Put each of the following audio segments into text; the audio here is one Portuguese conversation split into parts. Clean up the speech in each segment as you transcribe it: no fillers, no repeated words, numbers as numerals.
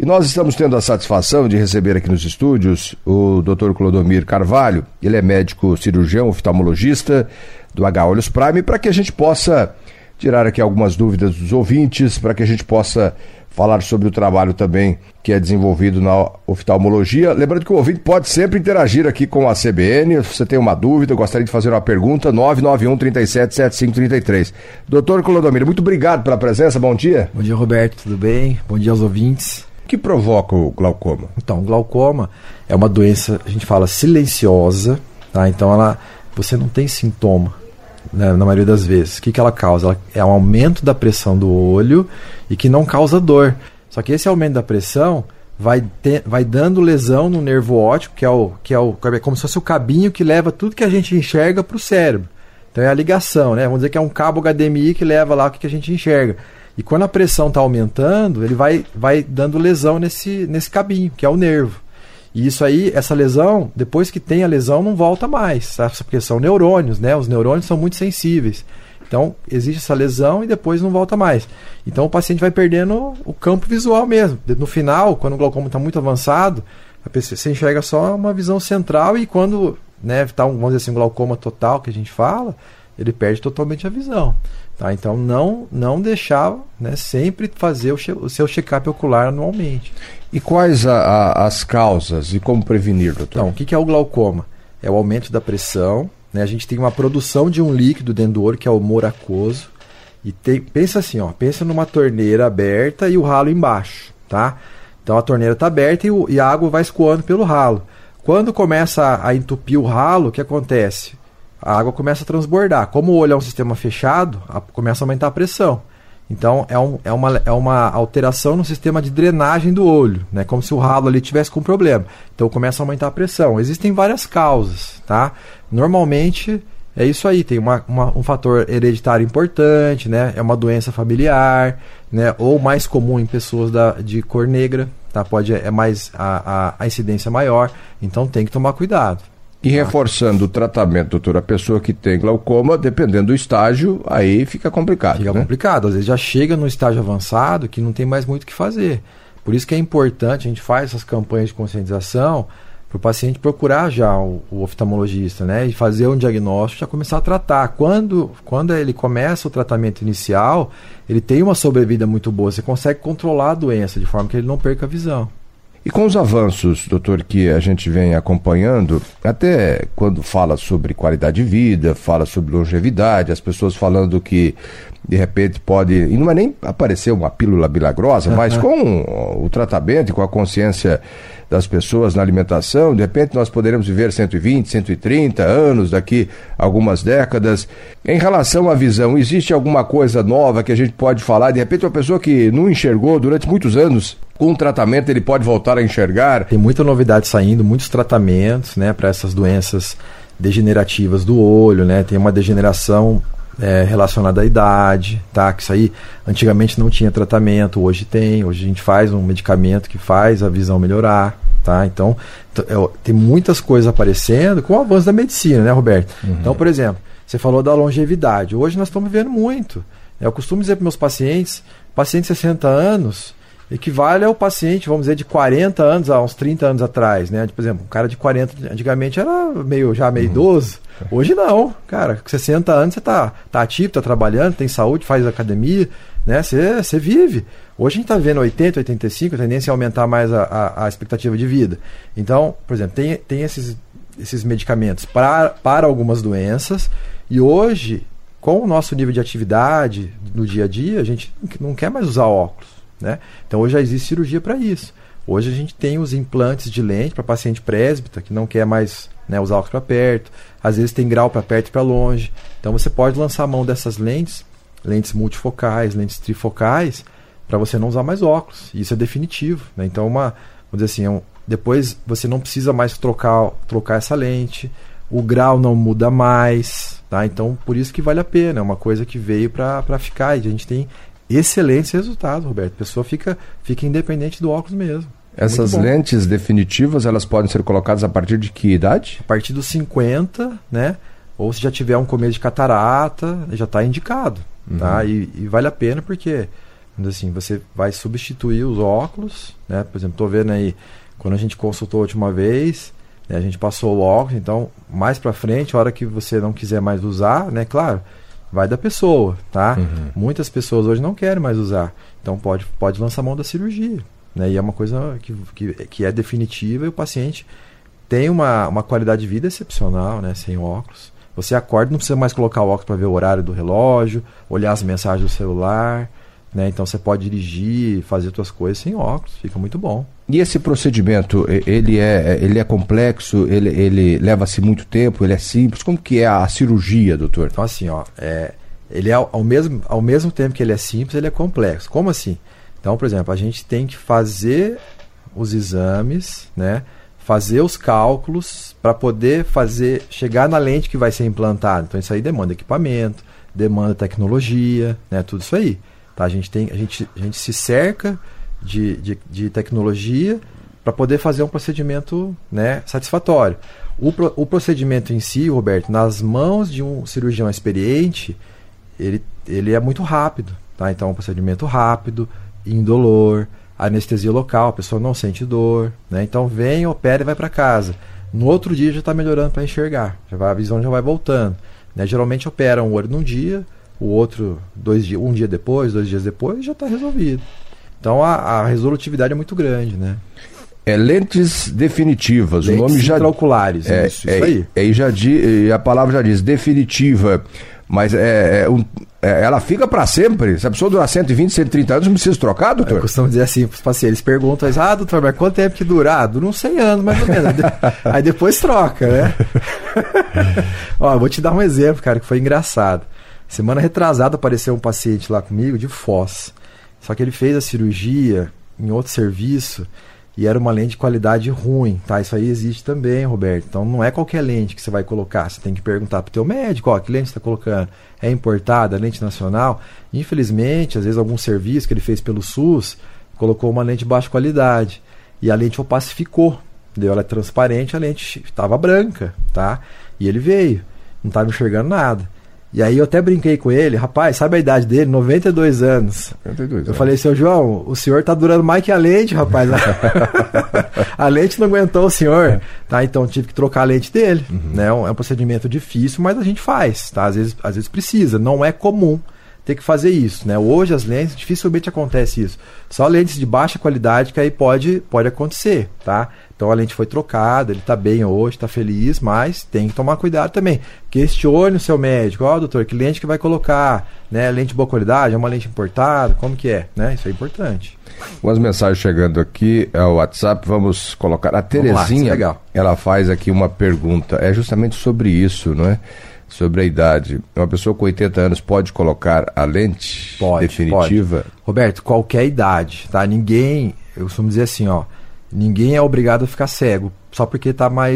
E nós estamos tendo a satisfação de receber aqui nos estúdios o Dr. Clodomir Carvalho. Ele é médico cirurgião, oftalmologista do H Olhos Prime, para que a gente possa tirar aqui algumas dúvidas dos ouvintes, para que a gente possa falar sobre o trabalho também que é desenvolvido na oftalmologia. Lembrando que o ouvinte pode sempre interagir aqui com a CBN. Se você tem uma dúvida, gostaria de fazer uma pergunta, 991-37-7533. Doutor Clodomir, muito obrigado pela presença, bom dia. Bom dia, Roberto, tudo bem? Bom dia aos ouvintes. O que provoca o glaucoma? Então, o glaucoma é uma doença, a gente fala, silenciosa, tá? Então você não tem sintoma, né, na maioria das vezes. O que ela causa? Ela é um aumento da pressão do olho e que não causa dor. Só que esse aumento da pressão vai dando lesão no nervo óptico, que é como se fosse o cabinho que leva tudo que a gente enxerga para o cérebro. Então é a ligação, né? Vamos dizer que é um cabo HDMI que leva lá o que a gente enxerga. E quando a pressão está aumentando, ele vai dando lesão nesse cabinho, que é o nervo. E isso aí, essa lesão, depois que tem a lesão, não volta mais, sabe? Porque são neurônios, né? Os neurônios são muito sensíveis. Então, existe essa lesão e depois não volta mais. Então, o paciente vai perdendo o campo visual mesmo. No final, quando o glaucoma está muito avançado, você enxerga só uma visão central e quando, né, tá vamos dizer assim, um glaucoma total, que a gente fala, ele perde totalmente a visão. Tá? Então, não deixar, né, sempre fazer o seu check-up ocular anualmente. E quais as causas e como prevenir, doutor? Então, o que é o glaucoma? É o aumento da pressão, né? A gente tem uma produção de um líquido dentro do olho, que é o humor aquoso. E pensa assim, pensa numa torneira aberta e o ralo embaixo, tá? Então a torneira está aberta e a água vai escoando pelo ralo. Quando começa a entupir o ralo, o que acontece? A água começa a transbordar. Como o olho é um sistema fechado, começa a aumentar a pressão. Então é uma alteração no sistema de drenagem do olho, né? Como se o ralo ali tivesse com problema. Então começa a aumentar a pressão. Existem várias causas, tá? Normalmente é isso aí, tem um fator hereditário importante, né? É uma doença familiar, né? Ou mais comum em pessoas de cor negra, tá? É mais a incidência maior, então tem que tomar cuidado. E reforçando o tratamento, doutor, a pessoa que tem glaucoma, dependendo do estágio, aí fica complicado. Fica complicado, às vezes já chega no estágio avançado que não tem mais muito o que fazer. Por isso que é importante, a gente faz essas campanhas de conscientização para o paciente procurar já o oftalmologista, né? E fazer um diagnóstico, já começar a tratar. Quando ele começa o tratamento inicial, ele tem uma sobrevida muito boa, você consegue controlar a doença de forma que ele não perca a visão. E com os avanços, doutor, que a gente vem acompanhando, até quando fala sobre qualidade de vida, fala sobre longevidade, as pessoas falando que de repente pode, e não é nem aparecer uma pílula milagrosa, mas com o tratamento e com a consciência das pessoas na alimentação, de repente nós poderemos viver 120, 130 anos daqui a algumas décadas. Em relação à visão, existe alguma coisa nova que a gente pode falar? De repente uma pessoa que não enxergou durante muitos anos, com o tratamento ele pode voltar a enxergar? Tem muita novidade saindo, muitos tratamentos, né, para essas doenças degenerativas do olho, né? Tem uma degeneração relacionada à idade, tá? Que isso aí antigamente não tinha tratamento, hoje tem. Hoje a gente faz um medicamento que faz a visão melhorar, tá? Então tem muitas coisas aparecendo com o avanço da medicina, né, Roberto? Uhum. Então, por exemplo, você falou da longevidade. Hoje nós estamos vivendo muito. Eu costumo dizer para meus paciente de 60 anos equivale ao paciente, vamos dizer, de 40 anos a uns 30 anos atrás, né? Por exemplo, um cara de 40 antigamente era meio idoso. Hoje não, cara, com 60 anos você tá ativo, tá trabalhando, tem saúde, faz academia, né? Você vive. Hoje a gente tá vendo 80, 85, a tendência é aumentar mais a expectativa de vida. Então, por exemplo, tem esses medicamentos para algumas doenças e hoje, com o nosso nível de atividade no dia a dia, a gente não quer mais usar óculos, né? Então hoje já existe cirurgia para isso. Hoje a gente tem os implantes de lente para paciente presbítero que não quer mais, né, usar óculos para perto. Às vezes tem grau para perto e para longe. Então você pode lançar a mão dessas lentes multifocais, lentes trifocais, para você não usar mais óculos. Isso é definitivo, né? Então vamos dizer assim, depois você não precisa mais trocar essa lente. O grau não muda mais, tá? Então por isso que vale a pena. É uma coisa que veio para ficar e a gente tem excelentes resultados, Roberto. A pessoa fica independente do óculos mesmo. Essas lentes definitivas, elas podem ser colocadas a partir de que idade? A partir dos 50, né? Ou se já tiver um começo de catarata, já está indicado, tá? E vale a pena porque assim, você vai substituir os óculos, né? Por exemplo, estou vendo aí, quando a gente consultou a última vez, né, a gente passou o óculos, então mais para frente, a hora que você não quiser mais usar, né, claro, vai da pessoa, tá? Muitas pessoas hoje não querem mais usar, então pode lançar mão da cirurgia, né? E é uma coisa que é definitiva, e o paciente tem uma qualidade de vida excepcional, né, sem óculos. Você acorda, não precisa mais colocar o óculos para ver o horário do relógio, olhar as mensagens do celular, né? Então você pode dirigir, fazer suas coisas sem óculos, fica muito bom. E esse procedimento, ele é complexo, ele leva-se muito tempo, ele é simples? Como que é a cirurgia, doutor? Então assim, ele é ao mesmo tempo que ele é simples, ele é complexo. Como assim? Então, por exemplo, a gente tem que fazer os exames, né? Fazer os cálculos para poder chegar na lente que vai ser implantada. Então isso aí demanda equipamento, demanda tecnologia, né? Tudo isso aí. Tá? A gente se cerca de tecnologia para poder fazer um procedimento, né, satisfatório. O procedimento em si, Roberto, nas mãos de um cirurgião experiente, ele é muito rápido. Tá? Então é um procedimento rápido, indolor, anestesia local, a pessoa não sente dor, né? Então vem, opera e vai para casa. No outro dia já está melhorando para enxergar, a visão já vai voltando, né? Geralmente opera um olho num dia, o outro 2 dias, um dia depois, 2 dias depois, já está resolvido. Então a resolutividade é muito grande, né? Lentes definitivas, lentes o nome já intraoculares, isso aí. E a palavra já diz definitiva, mas ela fica para sempre. Se a pessoa durar 120, 130 anos, não precisa trocar, doutor? Eu costumo dizer assim para os pacientes, eles perguntam, doutor, mas quanto tempo que durar? Dura uns 100 anos, mais ou menos. Aí depois troca, né? Ó, vou te dar um exemplo, cara, que foi engraçado. Semana retrasada apareceu um paciente lá comigo de Foz. Só que ele fez a cirurgia em outro serviço e era uma lente de qualidade ruim, tá? Isso aí existe também, Roberto. Então não é qualquer lente que você vai colocar. Você tem que perguntar pro teu médico, que lente você está colocando? É importada, lente nacional? Infelizmente, às vezes algum serviço que ele fez pelo SUS colocou uma lente de baixa qualidade e a lente opacificou. Ela é transparente, a lente estava branca, tá? E ele veio, não estava enxergando nada. E aí eu até brinquei com ele, rapaz, sabe a idade dele? 92 anos. 92 anos. Eu falei, seu João, o senhor tá durando mais que a lente, rapaz. A lente não aguentou o senhor. Tá? Então tive que trocar a lente dele. Né? É um procedimento difícil, mas a gente faz. Tá? Às vezes precisa, não é comum ter que fazer isso. Né? Hoje as lentes, dificilmente acontece isso. Só lentes de baixa qualidade que aí pode acontecer. Tá? Então a lente foi trocada, ele está bem hoje, está feliz, mas tem que tomar cuidado também. Questione o seu médico, doutor, que lente que vai colocar? Né? Lente de boa qualidade, é uma lente importada, como que é? Né? Isso é importante. Umas mensagens chegando aqui ao WhatsApp, vamos colocar. A Terezinha, ela faz aqui uma pergunta, é justamente sobre isso, não é? Sobre a idade. Uma pessoa com 80 anos pode colocar a lente definitiva? Pode. Roberto, qualquer idade, tá? Eu costumo dizer assim, ninguém é obrigado a ficar cego só porque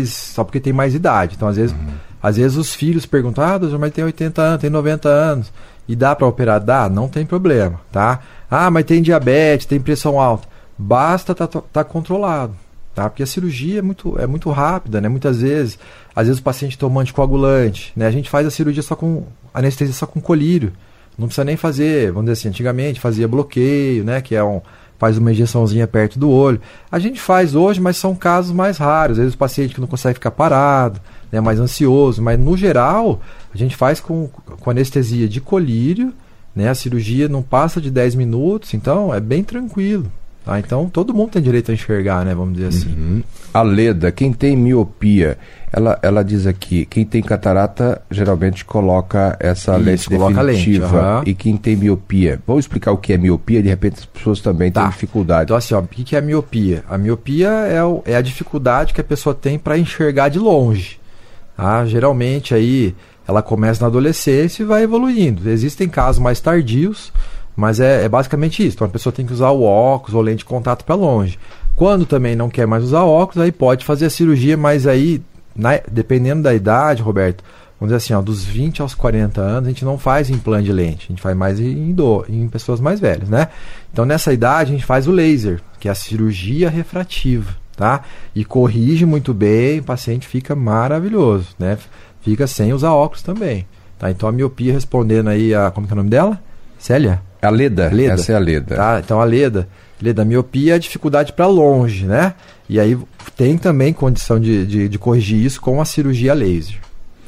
tem mais idade. Então, às vezes os filhos perguntam, doutor, mas tem 80 anos, tem 90 anos, e dá para operar? Dá, não tem problema, tá? Mas tem diabetes, tem pressão alta. Basta tá controlado, tá? Porque a cirurgia é muito rápida, né? Às vezes o paciente toma anticoagulante, né? A gente faz a cirurgia só com anestesia, só com colírio. Não precisa nem fazer, vamos dizer assim, antigamente fazia bloqueio, né? Que faz uma injeçãozinha perto do olho. A gente faz hoje, mas são casos mais raros. Às vezes o paciente que não consegue ficar parado, né, mais ansioso. Mas no geral, a gente faz com anestesia de colírio, né, a cirurgia não passa de 10 minutos, então é bem tranquilo. Tá? Então todo mundo tem direito a enxergar, né, vamos dizer assim. A Leda, quem tem miopia, ela diz aqui, quem tem catarata geralmente coloca essa lente definitiva. E quem tem miopia, vamos explicar o que é miopia, de repente as pessoas também têm dificuldade. Então assim, o que é a miopia? A miopia é a dificuldade que a pessoa tem para enxergar de longe. Tá? Geralmente aí ela começa na adolescência e vai evoluindo. Existem casos mais tardios, mas é basicamente isso. Então a pessoa tem que usar o óculos ou lente de contato para longe. Quando também não quer mais usar óculos, aí pode fazer a cirurgia, mas aí, dependendo da idade, Roberto, vamos dizer assim, dos 20 aos 40 anos, a gente não faz implante de lente, a gente faz mais em pessoas mais velhas, né? Então nessa idade a gente faz o laser, que é a cirurgia refrativa, tá? E corrige muito bem, o paciente fica maravilhoso, né? Fica sem usar óculos também, tá? Então a miopia, respondendo aí como que é o nome dela? Célia? A Leda. Leda. Essa é a Leda. Tá? Então a Leda miopia é dificuldade para longe, né? E aí tem também condição de corrigir isso com a cirurgia laser.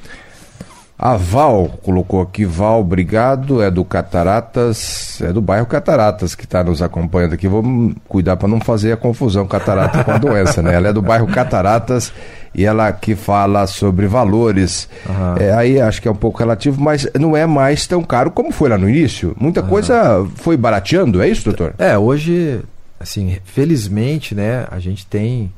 A Val colocou aqui, Val, obrigado, é do Cataratas, é do bairro Cataratas que está nos acompanhando aqui. Vamos cuidar para não fazer a confusão catarata com a doença, né? Ela é do bairro Cataratas e ela aqui fala sobre valores. Aí acho que é um pouco relativo, mas não é mais tão caro como foi lá no início. Muita coisa foi barateando, é isso, doutor? Hoje, assim, felizmente, né, a gente tem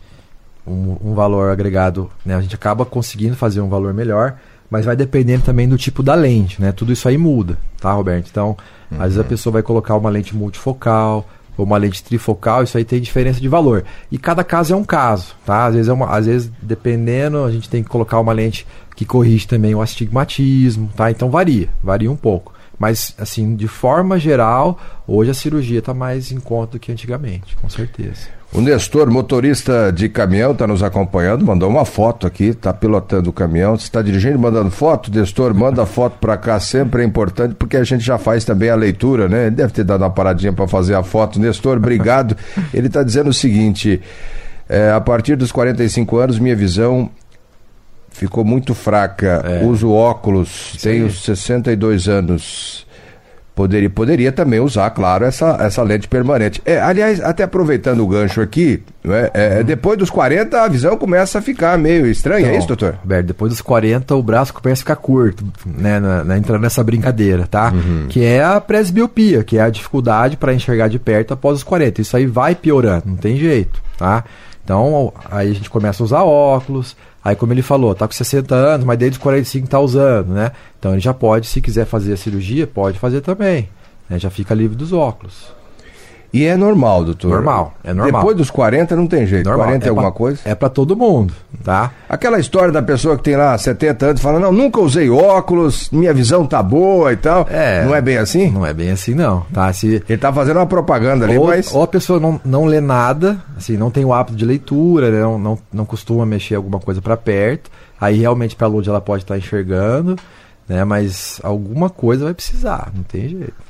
um valor agregado, né? A gente acaba conseguindo fazer um valor melhor, mas vai dependendo também do tipo da lente, né? Tudo isso aí muda, tá, Roberto? Então, às vezes a pessoa vai colocar uma lente multifocal ou uma lente trifocal, isso aí tem diferença de valor. E cada caso é um caso, tá? Às vezes, dependendo, a gente tem que colocar uma lente que corrige também o astigmatismo, tá? Então varia um pouco. Mas, assim, de forma geral, hoje a cirurgia está mais em conta do que antigamente, com certeza. O Nestor, motorista de caminhão, está nos acompanhando, mandou uma foto aqui, está pilotando o caminhão. Você está dirigindo, mandando foto, Nestor, manda foto para cá, sempre é importante, porque a gente já faz também a leitura, né? Ele deve ter dado uma paradinha para fazer a foto. Nestor, obrigado. Ele está dizendo o seguinte, a partir dos 45 anos, minha visão ficou muito fraca, uso óculos, tenho 62 anos, poderia também usar, claro, essa lente permanente. Aliás, até aproveitando o gancho aqui, depois dos 40 a visão começa a ficar meio estranha, então, é isso, doutor? Roberto, depois dos 40 o braço começa a ficar curto, né, entrando nessa brincadeira, tá? Que é a presbiopia, que é a dificuldade para enxergar de perto após os 40. Isso aí vai piorando, não tem jeito, tá? Então, aí a gente começa a usar óculos. Aí, como ele falou, tá com 60 anos, mas desde os 45 tá usando, né? Então ele já pode, se quiser fazer a cirurgia, pode fazer também, né? Já fica livre dos óculos. E é normal, doutor? É normal. Depois dos 40 não tem jeito, normal. 40 é alguma coisa? É pra todo mundo, tá? Aquela história da pessoa que tem lá 70 anos falando, não, nunca usei óculos, minha visão tá boa e tal. Não é bem assim? Não é bem assim não, tá? Ele tá fazendo uma propaganda ali, mas... Ou a pessoa não lê nada, assim, não tem o hábito de leitura, né? não costuma mexer alguma coisa pra perto, aí realmente pra longe ela pode estar enxergando, né? Mas alguma coisa vai precisar, não tem jeito.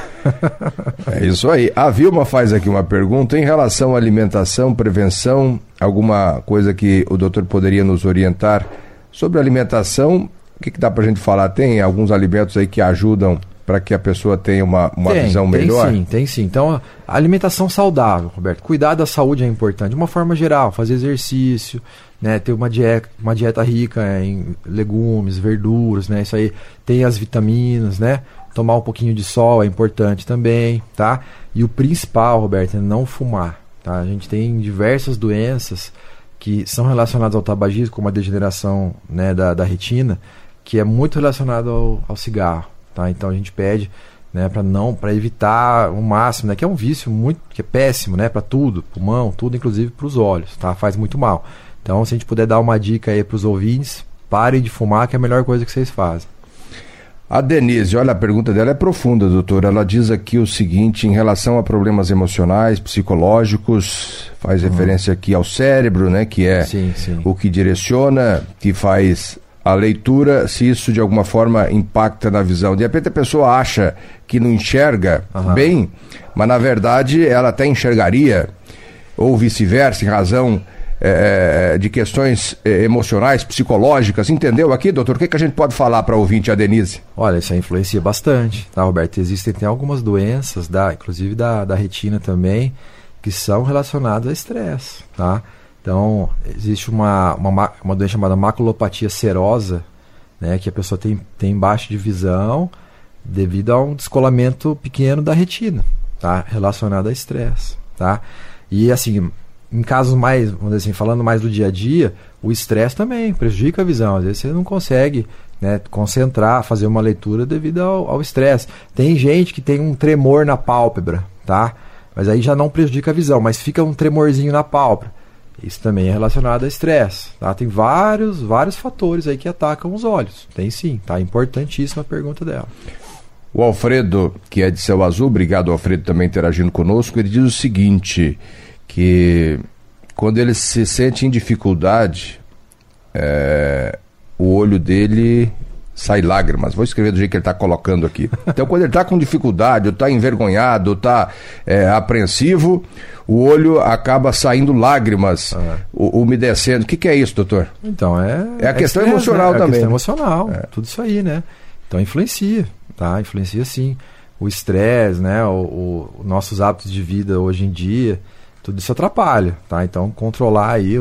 É isso aí. A Vilma faz aqui uma pergunta em relação à alimentação, prevenção, alguma coisa que o doutor poderia nos orientar sobre alimentação. O que dá pra gente falar? Tem alguns alimentos aí que ajudam para que a pessoa tenha uma visão melhor? Tem sim. Então, a alimentação saudável, Roberto. Cuidar da saúde é importante. De uma forma geral, fazer exercício, né, ter uma dieta rica em legumes, verduras, né? Isso aí tem as vitaminas, né? Tomar um pouquinho de sol é importante também, tá? E o principal, Roberto, é não fumar, tá? A gente tem diversas doenças que são relacionadas ao tabagismo, como a degeneração, né, da retina, que é muito relacionada ao cigarro, tá? Então a gente pede, né, para evitar o máximo, né, que é um vício que é péssimo, né, para tudo, pulmão, tudo, inclusive para os olhos, tá? Faz muito mal. Então, se a gente puder dar uma dica aí para os ouvintes, parem de fumar, que é a melhor coisa que vocês fazem. A Denise, olha, a pergunta dela é profunda, doutor. Ela diz aqui o seguinte, em relação a problemas emocionais, psicológicos, faz referência aqui ao cérebro, né, que é sim. o que direciona, que faz a leitura, se isso de alguma forma impacta na visão. De repente a pessoa acha que não enxerga bem, mas na verdade ela até enxergaria, ou vice-versa, em razão de questões emocionais, psicológicas, entendeu aqui, doutor? O que a gente pode falar para o ouvinte, a Denise? Olha, isso aí influencia bastante, tá, Roberto? Existem algumas doenças, inclusive da retina também, que são relacionadas a estresse, tá? Então, existe uma doença chamada maculopatia serosa, né, que a pessoa tem baixa de visão devido a um descolamento pequeno da retina, tá? Relacionado a estresse, tá? E assim, em casos mais, vamos dizer assim, falando mais do dia a dia, o estresse também prejudica a visão. Às vezes você não consegue, né, concentrar, fazer uma leitura devido ao estresse. Tem gente que tem um tremor na pálpebra, tá? Mas aí já não prejudica a visão, mas fica um tremorzinho na pálpebra. Isso também é relacionado a estresse, tá? Tem vários fatores aí que atacam os olhos. Tem sim, tá? Importantíssima a pergunta dela. O Alfredo, que é de Céu Azul, obrigado, Alfredo, também interagindo conosco, ele diz o seguinte, que quando ele se sente em dificuldade, o olho dele sai lágrimas. Vou escrever do jeito que ele está colocando aqui. Então, quando ele está com dificuldade, ou está envergonhado, ou está apreensivo, o olho acaba saindo lágrimas, umedecendo. O que é isso, doutor? Então, é a questão emocional, né? também. É a questão emocional, tudo isso aí, né? Então, influencia, tá? Influencia sim. O estresse, né? Nossos hábitos de vida hoje em dia, tudo isso atrapalha, tá? Então, controlar aí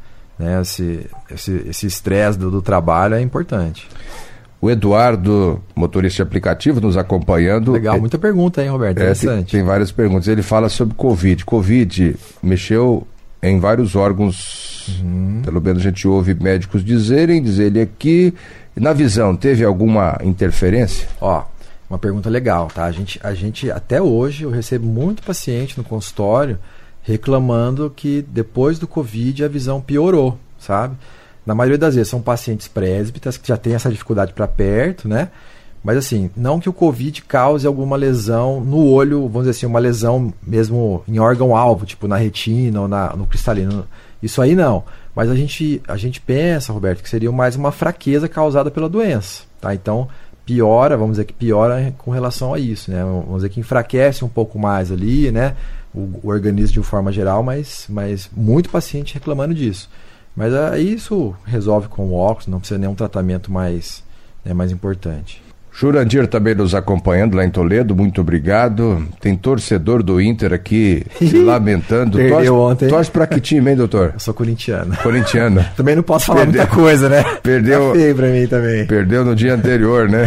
esse estresse do trabalho é importante. O Eduardo, motorista de aplicativo, nos acompanhando. Legal, muita pergunta, hein, Roberto? Interessante. Tem várias perguntas. Ele fala sobre Covid. Covid mexeu em vários órgãos, pelo menos a gente ouve médicos dizer ele aqui. Na visão, teve alguma interferência? Uma pergunta legal, tá? A gente até hoje, eu recebo muito paciente no consultório reclamando que depois do Covid a visão piorou, sabe? Na maioria das vezes são pacientes presbitas que já têm essa dificuldade para perto, né? Mas assim, não que o Covid cause alguma lesão no olho, vamos dizer assim, uma lesão mesmo em órgão-alvo, tipo na retina ou no cristalino. Isso aí não. Mas a gente pensa, Roberto, que seria mais uma fraqueza causada pela doença, tá? Então, piora, vamos dizer que piora com relação a isso, né? Vamos dizer que enfraquece um pouco mais ali, né? O organismo de uma forma geral, mas muito paciente reclamando disso. Mas isso resolve com o óculos, não precisa nenhum tratamento mais importante. Jurandir também nos acompanhando lá em Toledo, muito obrigado. Tem torcedor do Inter aqui se lamentando. Perdeu ontem. Torce pra que time, hein, doutor? Eu sou corintiano. Corintiano. Também não posso falar muita coisa, né? Perdeu. Tá feio pra mim também. Perdeu no dia anterior, né?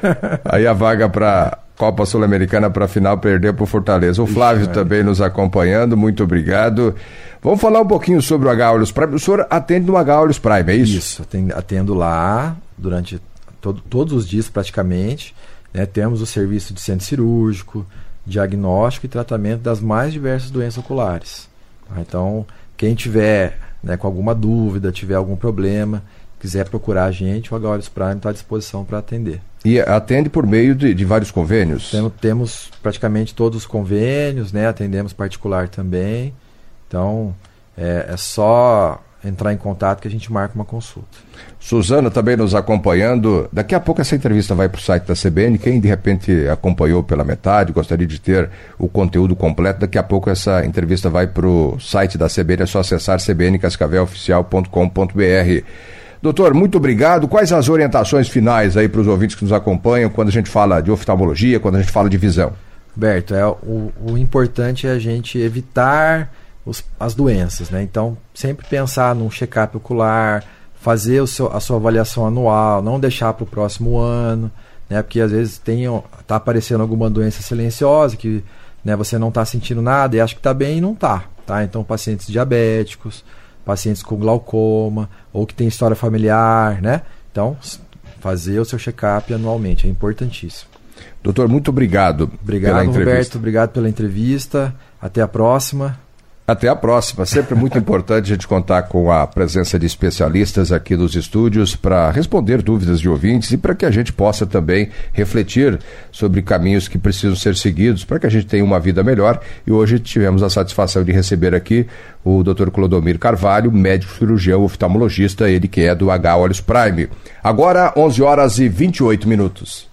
Aí a vaga pra Copa Sul-Americana para a final perdeu para o Fortaleza. O Flávio também nos acompanhando, muito obrigado. Vamos falar um pouquinho sobre o H-Olhos Prime. O senhor atende no H-Olhos Prime, é isso? Isso, atendo lá durante todos os dias praticamente, né? Temos o serviço de centro cirúrgico, diagnóstico e tratamento das mais diversas doenças oculares. Então, quem tiver, né, com alguma dúvida, tiver algum problema, quiser procurar a gente, o H-Olhos Prime está à disposição para atender. E atende por meio de vários convênios? Temos praticamente todos os convênios, né? Atendemos particular também. Então, é só entrar em contato que a gente marca uma consulta. Suzana também nos acompanhando. Daqui a pouco essa entrevista vai para o site da CBN. Quem de repente acompanhou pela metade, gostaria de ter o conteúdo completo, daqui a pouco essa entrevista vai para o site da CBN. É só acessar cbncascaveloficial.com.br. Doutor, muito obrigado. Quais as orientações finais aí para os ouvintes que nos acompanham quando a gente fala de oftalmologia, quando a gente fala de visão? Roberto, o importante é a gente evitar as doenças, né? Então, sempre pensar num check-up ocular, fazer a sua avaliação anual, não deixar para o próximo ano, né? Porque às vezes está aparecendo alguma doença silenciosa que, né, você não está sentindo nada e acha que está bem e não está, tá? Então, pacientes diabéticos, pacientes com glaucoma ou que tem história familiar, né? Então, fazer o seu check-up anualmente é importantíssimo. Doutor, muito obrigado. Obrigado, Roberto. Obrigado pela entrevista. Até a próxima. Até a próxima. Sempre muito importante a gente contar com a presença de especialistas aqui nos estúdios para responder dúvidas de ouvintes e para que a gente possa também refletir sobre caminhos que precisam ser seguidos para que a gente tenha uma vida melhor. E hoje tivemos a satisfação de receber aqui o Dr. Clodomir Carvalho, médico cirurgião oftalmologista, ele que é do H-Olhos Prime. Agora, 11h28.